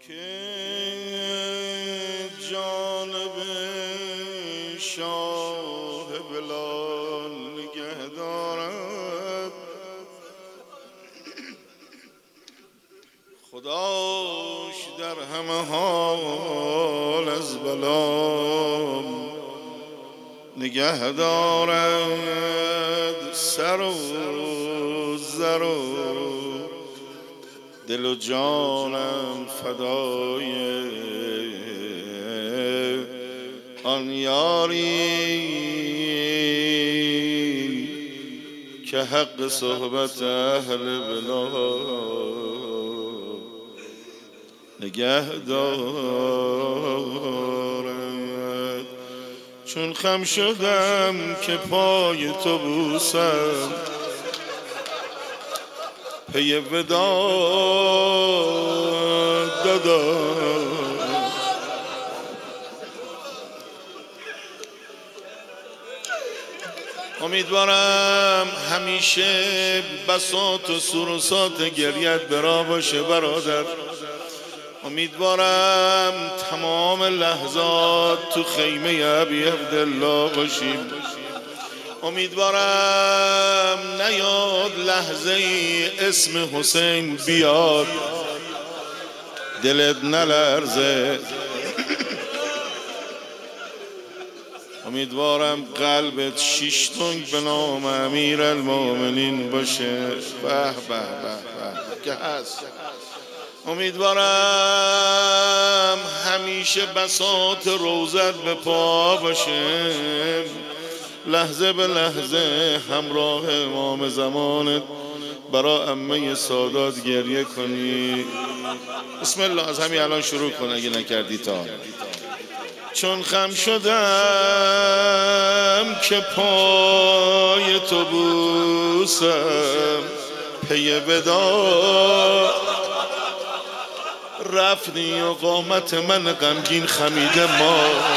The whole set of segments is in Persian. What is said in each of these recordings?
که جانب شاه بلال نگه دارد، خداش در همه حال از بلا نگه دارد. سر و زر و دل و جانم فدای آن یاری که حق صحبت اهل بلا نگه دارد. چون خم شدم که پای تو بوسم، پی وداع دادم. امیدوارم همیشه بساط و سروسات گریت برا باشه برادر. امیدوارم تمام لحظات تو خیمه ابی عبدالله باشیم. امیدوارم نیاد لحظه ای اسم حسین بیاد دلت نلرزه. امیدوارم قلبت شیش تنگ به نام امیرالمومنین باشه. به به به که هست. امیدوارم همیشه بساط روزت به پا باشه، لحظه به لحظه همراه امام زمانت برا عمه سادات گریه کنی. بسم الله، از همین الان شروع کن اگه نکردی تا. چون خم شدم که پای تو بوسم، پی وداع رفتی و قامت من غمگین خمیده ما.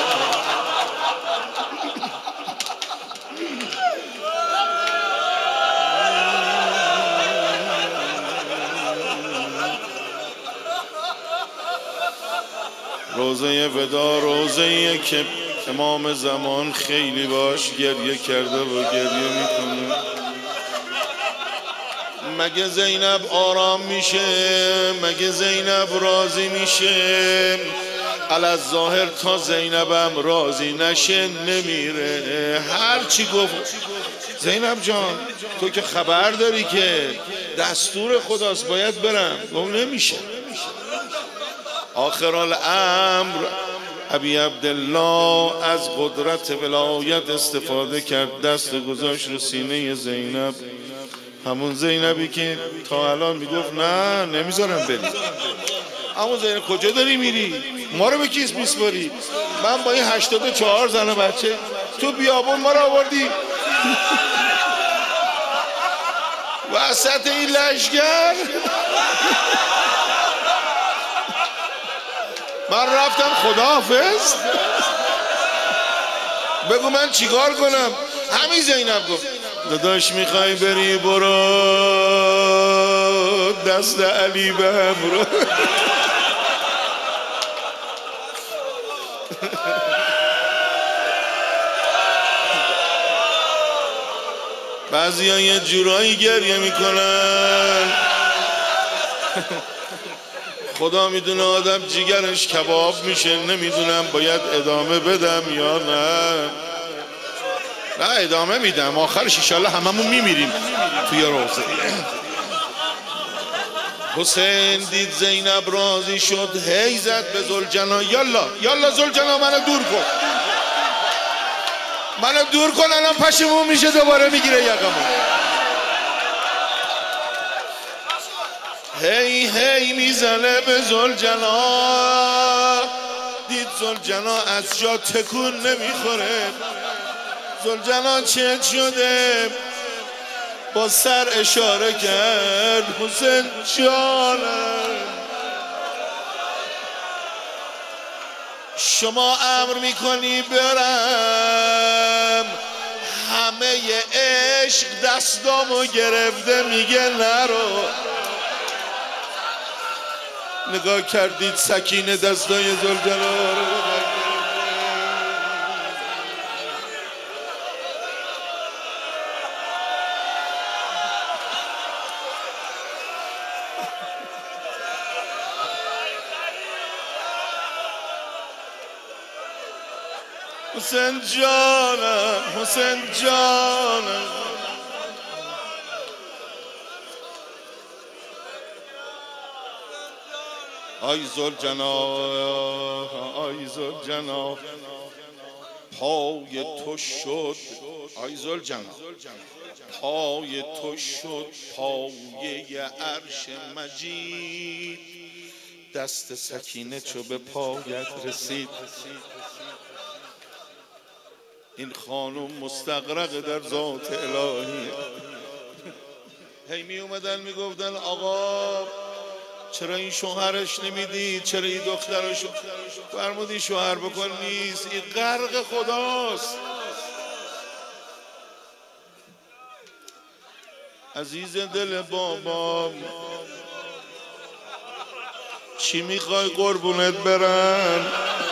روزه ودا روزه‌ایه که امام زمان خیلی باش گریه کرده و گریه میکنه. مگه زینب آرام میشه؟ مگه زینب راضی میشه؟ الظاهر تا زینبم راضی نشه نمیره. هر چی گفت زینب جان تو که خبر داری که دستور خداست باید برم. گفت نمیشه. آخر الامر ابی عبدالله از قدرت ولایت استفاده کرد، دست گذاشت رو سینه زینب. همون زینبی که تا الان میگفت نه نمیذارم بری. همون زینب کجا داری میری؟ ما رو به کیس میسپاری؟ من با این 84 زن بچه تو بیابون ما رو آوردی وسط این لشگر. من رفتم خداحافظ. بگو من چیکار کنم؟ همین زینب گفت داداش میخوای بری برو دست علی بهم رو. بعضی ها یه جورایی گریه میکنن خدا میدونه آدم جیگرش کباب میشه. نمیدونم باید ادامه بدم یا نه. نه ادامه میدم، آخرش انشالله هممون میمیریم توی روزه. حسین دید زینب راضی شد، هی زد به ذوالجلال یالا یالا ذوالجلال منو دور کن، منو دور کن الان پشیمون میشه دوباره میگیره یقمو. هی هی میزنه به ذوالجلال. دید ذوالجلال از جا تکون نمیخوره. ذوالجلال چه شده؟ با سر اشاره کرد حسین جانم شما امر میکنی برم؟ همه عشق دستامو گرفته میگه نرو. نگاه کردید سکینه دستای ذوالجلال رو حسین جانم حسین جانم آی ذوالجلال آی ذوالجلال پای تو شد آی ذوالجلال پای تو شد پایه عرش مجید دست سکینه چو به پایت رسید این خانم مستغرق در ذات الهی هی می اومدن می گفتن آقا چرا این شوهرش نمیدید چرا این دخترشو فرمودی شوهر بکن نیست این غرق خداست عزیز دل بابا چی میخوای قربونت برن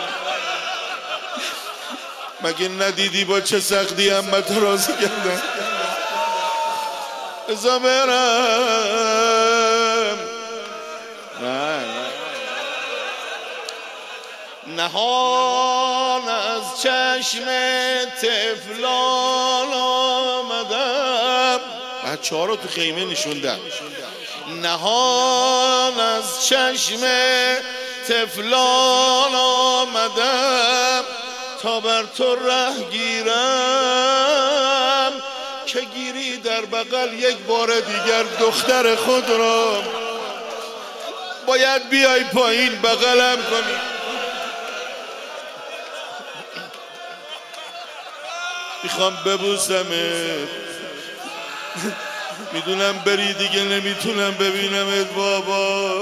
مگه ندیدی با چه سختی همت راضی کردن ازا برم نهان از چشم طفلان آمدم بچه ها رو تو خیمه نشوندم نهان از چشم طفلان آمدم تا بر تو ره گیرم که گیری در بغل یک بار دیگر دختر خود را باید بیای پایین بغلم کنی میخوام ببوسمت میدونم بری دیگه نمیتونم ببینمت بابا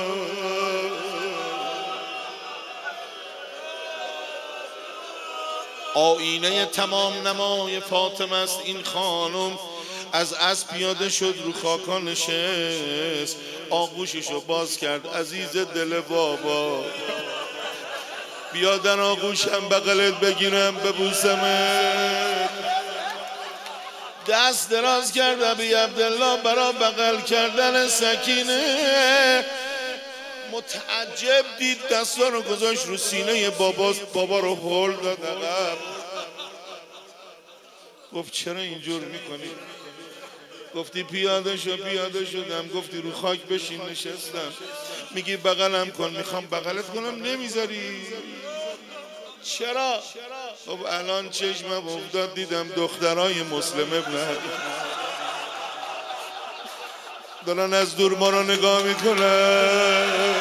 آینه تمام نمای فاطمه است این خانم از اسب پیاده شد رو خاکا نشست آغوششو باز کرد عزیز دل بابا بیا در آغوشم بغلت بگیرم ببوسمت دست دراز کرد ابی عبدالله برا بغل کردن سکینه متعجب دید دستا رو گذاشت رو سینه بابا رو هل داد عقب گفت چرا اینجور میکنی گفتی پیاده شدم گفتی رو خاک بشین نشستم میگی بغلم کن میخوام بغلت کنم نمیذاری چرا خب الان چشمم افتاد دیدم دخترای مسلم ابن دارن از دور ما رو نگاه میکنن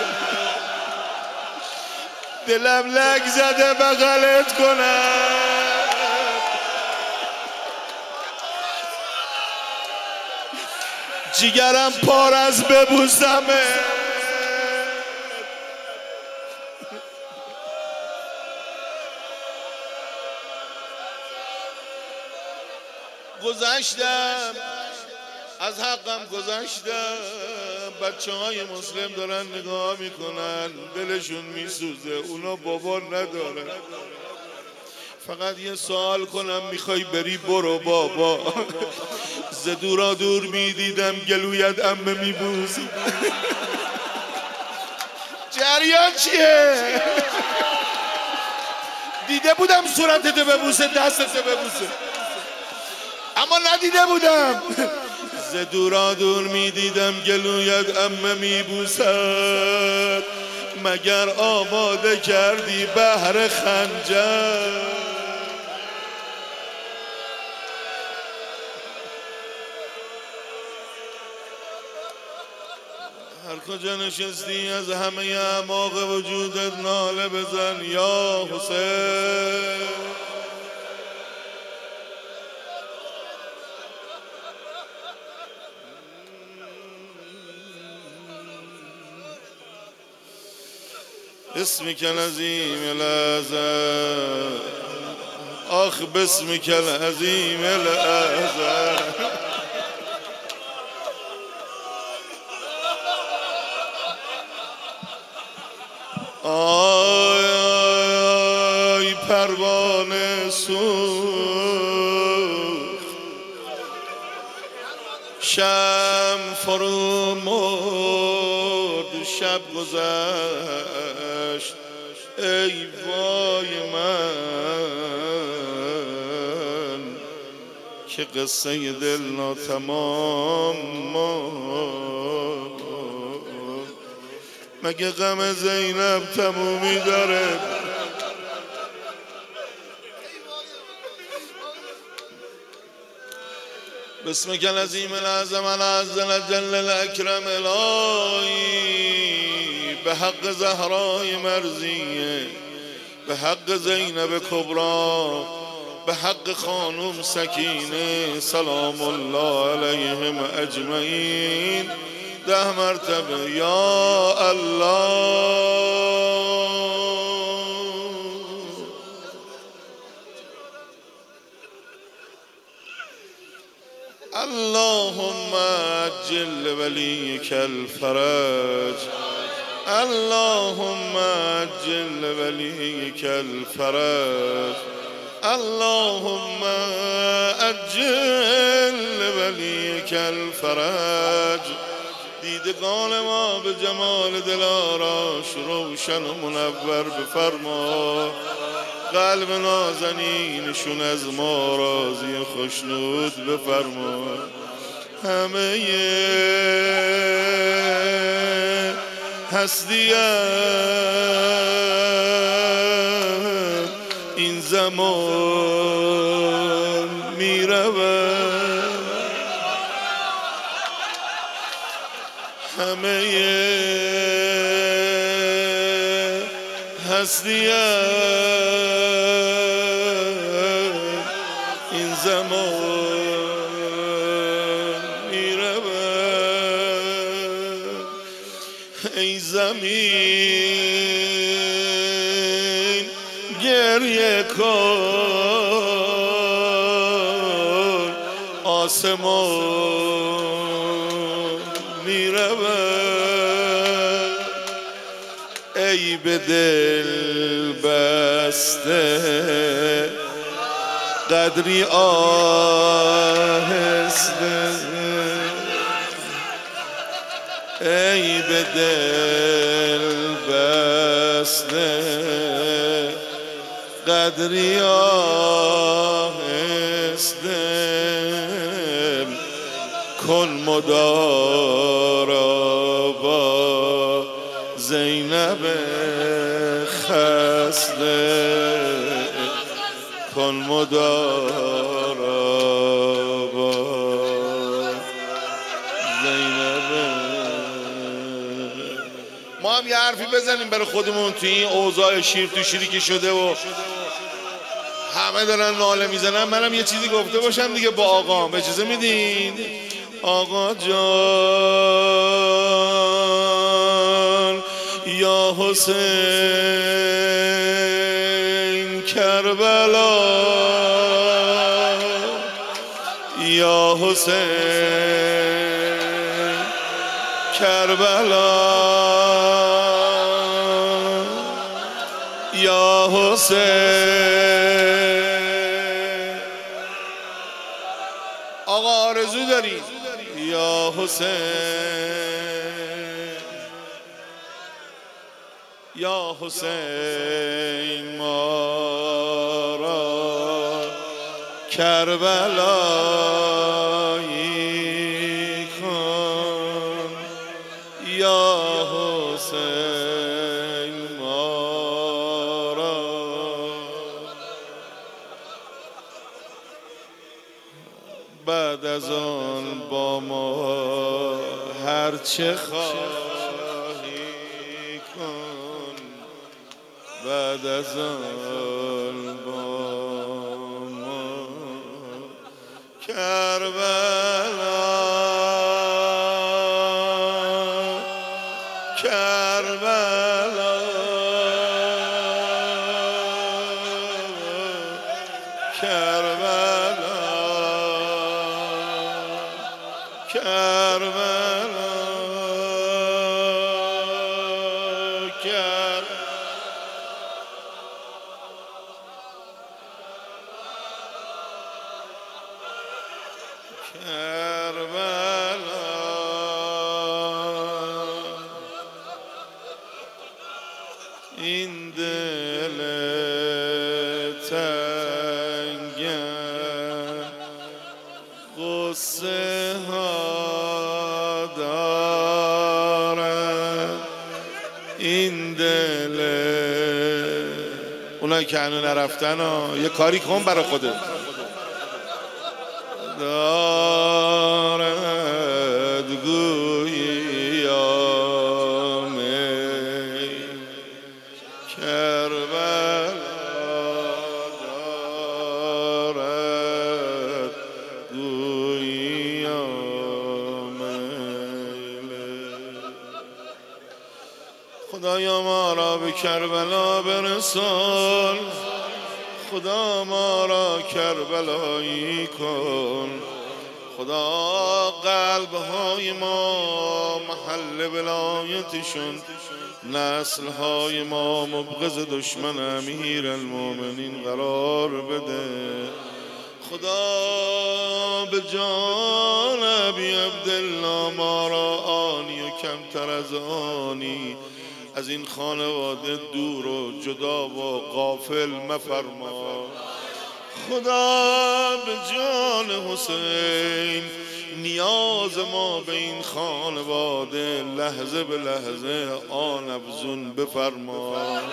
دلم لگ زده بغلت کنم جیگرم پار از ببوسمه گذشتم از حقم گذشتم بچه های مسلم دارن نگاه میکنن دلشون میسوزه اونا بابا ندارن فقط یه سوال کنم میخوای بری برو بابا ز دورا دور میدیدم گلویت امه میبوسی جریان چیه دیده بودم صورتت ببوسه دستت ببوسه اما ندیده بودم ز دورا دور میدیدم گلویت امه میبوسد مگر آماده کردی بهر خنجر هر کجا نشستی از همه اعماق وجودت ناله بزن یا حسین اسمك العظيم الأعظم آخ باسمك العظيم الأعظم آی پروانه سوخت شم فرو مرد شب گذشت ای وای من که قصه دل ناتمام ماند. مگه غم زینب تمومی داره؟ باسمك العظيم الأعظم العز الجل الأكرم الهی به حق زهرای مرضیه، به حق زینب کبرا، به حق خانم سکینه سلام الله علیهم اجمعین 10 مرتبه یا الله. اللهم عجل وليك الفرج، اللهم عجل وليك الفرج، اللهم عجل وليك الفرج. دیدگان ما به جمال دلارش روشن و منور بفرما، قلب نازنینشون از ما راضی خوشنود بفرما. همه هستی این زمان می رود، همه هستی این زمان می رود. ای زمین گریه کن، آسمان می رود. ای به دل بسته قدری آهسته، ای به دل بسته قدری آهسته، کن مدارا با زینب خسته، کن مدارا با زینب. ما هم یه حرفی بزنیم برای خودمون توی این اوضاع شیر تو شیری که شده و همه دارن ناله میزنن. منم یه چیزی گفته باشم دیگه با آقام، اجازه میدین؟ آقا جان یا حسین کربلا، یا حسین کربلا، یا حسین. آقا آرزو داری یا حسین، یا حسین ما را کربلایی کن، یا حسین ما را. بعد از آن با ما هرچه خواهی کن، بعد از آن با ما کربلا، کربلا، کربلا، کربلا، کربلا. این دل تنگم غصه ها دارم، این دل اونایی که هنو نرفتن یه کاری کن برا خودت دارد گوییام کربلا دارد گوییام خدایا ما را به کربلا برسان، خدا ما را کربلایی کن، خدا قلب‌های ما محل ولایتشون، نسل‌های ما مبغض دشمن امیرالمومنین قرار بده. خدا به جان ابی عبدالله ما را آنی و کمتر از آنی از این خانواده دور و جدا و غافل مفرما. خدا به جان حسین نیاز ما به این خانواده لحظه به لحظه آن افزون بفرما.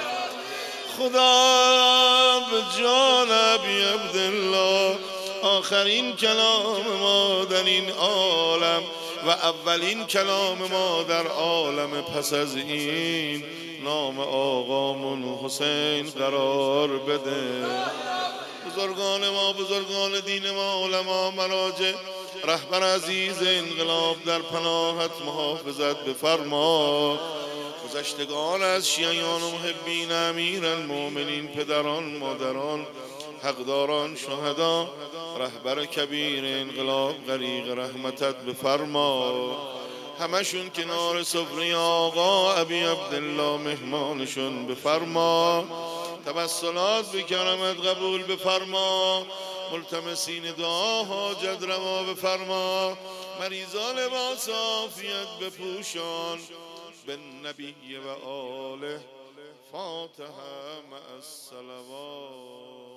خدا به جان ابی عبدالله آخرین کلام ما در این عالم و اولین کلام ما در عالم پس از این نام آقامون حسین قرار بده. بزرگان ما، بزرگان دین ما، علما، مراجع، رهبر عزیز انقلاب در پناهت محافظت بفرما. گذشتگان از شیعیان و محبین امیرالمومنین، پدران، مادران، حقداران، شهدا، رهبر کبیر انقلاب غریق رحمتت بفرما. همشون کنار سفره آقا ابی عبدالله مهمانشون بفرما. توسلات به کرمت قبول بفرما. ملتمسین دعا حاجت روا بفرما. مریضان لباس عافیت بپوشان. بالنبی و آله. فاتحه مع الصلوات.